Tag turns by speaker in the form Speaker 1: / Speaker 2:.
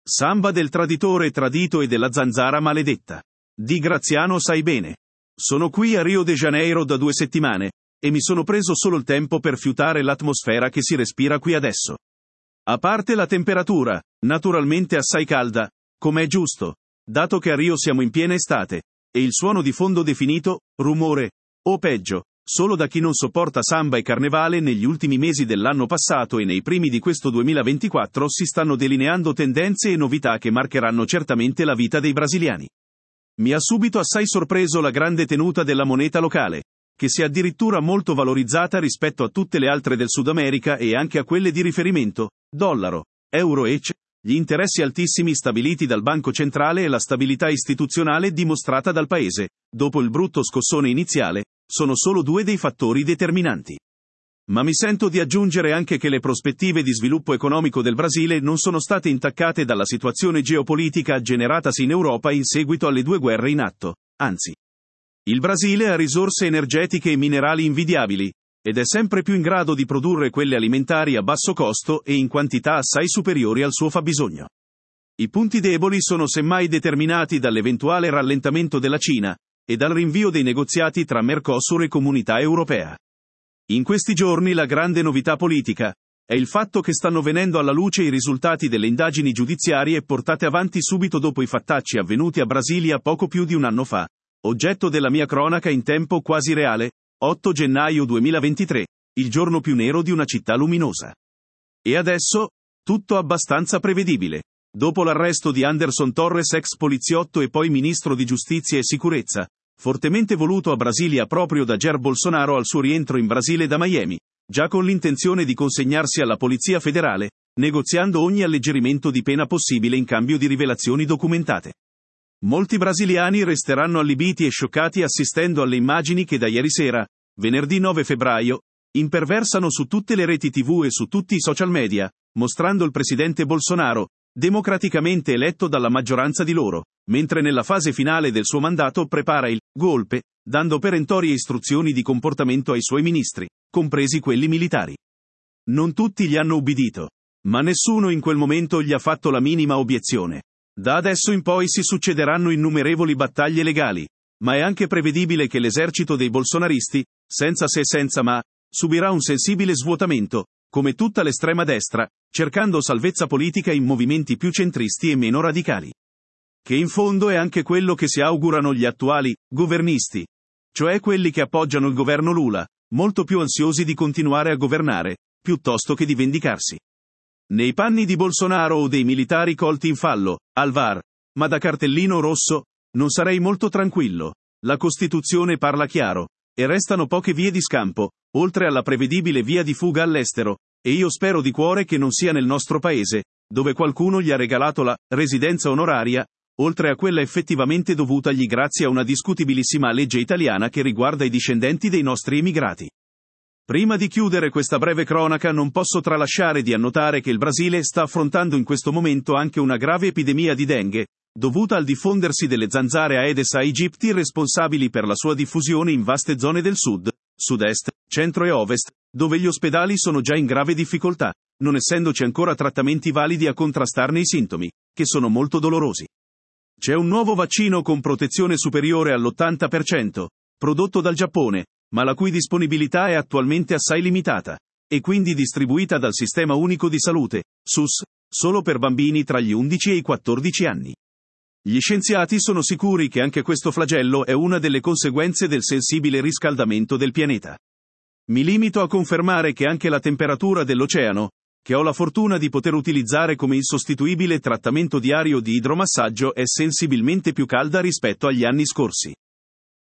Speaker 1: Samba del traditore tradito e della zanzara maledetta. Di Graziano sai bene. Sono qui a Rio de Janeiro da 2 settimane, e mi sono preso solo il tempo per fiutare l'atmosfera che si respira qui adesso. A parte la temperatura, naturalmente assai calda, come è giusto, dato che a Rio siamo in piena estate, e il suono di fondo definito, rumore, o peggio, solo da chi non sopporta samba e carnevale. Negli ultimi mesi dell'anno passato e nei primi di questo 2024 si stanno delineando tendenze e novità che marcheranno certamente la vita dei brasiliani. Mi ha subito assai sorpreso la grande tenuta della moneta locale, che si è addirittura molto valorizzata rispetto a tutte le altre del Sud America e anche a quelle di riferimento, dollaro, euro e gli interessi altissimi stabiliti dal Banco Centrale e la stabilità istituzionale dimostrata dal paese, dopo il brutto scossone iniziale, sono solo 2 dei fattori determinanti. Ma mi sento di aggiungere anche che le prospettive di sviluppo economico del Brasile non sono state intaccate dalla situazione geopolitica generatasi in Europa in seguito alle 2 guerre in atto, anzi. Il Brasile ha risorse energetiche e minerali invidiabili, ed è sempre più in grado di produrre quelle alimentari a basso costo e in quantità assai superiori al suo fabbisogno. I punti deboli sono semmai determinati dall'eventuale rallentamento della Cina, e dal rinvio dei negoziati tra Mercosur e Comunità Europea. In questi giorni la grande novità politica è il fatto che stanno venendo alla luce i risultati delle indagini giudiziarie portate avanti subito dopo i fattacci avvenuti a Brasilia poco più di un anno fa, oggetto della mia cronaca in tempo quasi reale, 8 gennaio 2023, il giorno più nero di una città luminosa. E adesso, tutto abbastanza prevedibile. Dopo l'arresto di Anderson Torres, ex poliziotto e poi ministro di giustizia e sicurezza, fortemente voluto a Brasilia proprio da Jair Bolsonaro al suo rientro in Brasile da Miami, già con l'intenzione di consegnarsi alla Polizia Federale, negoziando ogni alleggerimento di pena possibile in cambio di rivelazioni documentate. Molti brasiliani resteranno allibiti e scioccati assistendo alle immagini che da ieri sera, venerdì 9 febbraio, imperversano su tutte le reti TV e su tutti i social media, mostrando il presidente Bolsonaro, democraticamente eletto dalla maggioranza di loro, mentre nella fase finale del suo mandato prepara il golpe, dando perentorie istruzioni di comportamento ai suoi ministri, compresi quelli militari. Non tutti gli hanno ubbidito, ma nessuno in quel momento gli ha fatto la minima obiezione. Da adesso in poi si succederanno innumerevoli battaglie legali, ma è anche prevedibile che l'esercito dei bolsonaristi, senza se e senza ma, subirà un sensibile svuotamento, come tutta l'estrema destra, cercando salvezza politica in movimenti più centristi e meno radicali. Che in fondo è anche quello che si augurano gli attuali governisti, cioè quelli che appoggiano il governo Lula, molto più ansiosi di continuare a governare, piuttosto che di vendicarsi. Nei panni di Bolsonaro o dei militari colti in fallo, al VAR, ma da cartellino rosso, non sarei molto tranquillo. La Costituzione parla chiaro, e restano poche vie di scampo, oltre alla prevedibile via di fuga all'estero, e io spero di cuore che non sia nel nostro paese, dove qualcuno gli ha regalato la residenza onoraria, oltre a quella effettivamente dovutagli grazie a una discutibilissima legge italiana che riguarda i discendenti dei nostri emigrati. Prima di chiudere questa breve cronaca non posso tralasciare di annotare che il Brasile sta affrontando in questo momento anche una grave epidemia di dengue, dovuta al diffondersi delle zanzare Aedes aegypti responsabili per la sua diffusione in vaste zone del sud, sud-est, centro e ovest, dove gli ospedali sono già in grave difficoltà, non essendoci ancora trattamenti validi a contrastarne i sintomi, che sono molto dolorosi. C'è un nuovo vaccino con protezione superiore all'80%, prodotto dal Giappone, ma la cui disponibilità è attualmente assai limitata, e quindi distribuita dal Sistema Unico di Salute, SUS, solo per bambini tra gli 11 e i 14 anni. Gli scienziati sono sicuri che anche questo flagello è una delle conseguenze del sensibile riscaldamento del pianeta. Mi limito a confermare che anche la temperatura dell'oceano, che ho la fortuna di poter utilizzare come insostituibile trattamento diario di idromassaggio, è sensibilmente più calda rispetto agli anni scorsi.